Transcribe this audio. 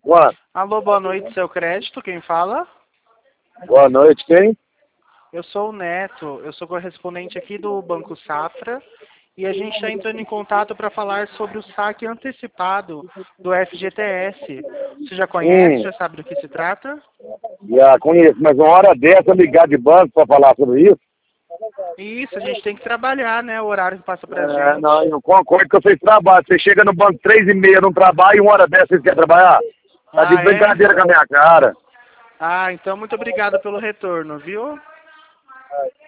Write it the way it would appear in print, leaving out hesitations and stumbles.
Quanto? Alô, boa noite, seu crédito, quem fala? Boa noite, quem? Eu sou o Neto, eu sou correspondente aqui do Banco Safra e a gente está entrando em contato para falar sobre o saque antecipado do FGTS. Você já conhece, já sabe do que se trata? Já conheço, mas uma hora dessa ligar de banco pra falar sobre isso? Isso, a gente tem que trabalhar, né? O horário que passa pra gente. Não, eu concordo que vocês trabalham. Você chega no banco 3h30, não trabalha, e uma hora dessa vocês querem trabalhar? Tá de Ah, é? brincadeira com a minha cara. Ah, então muito obrigado pelo retorno, viu?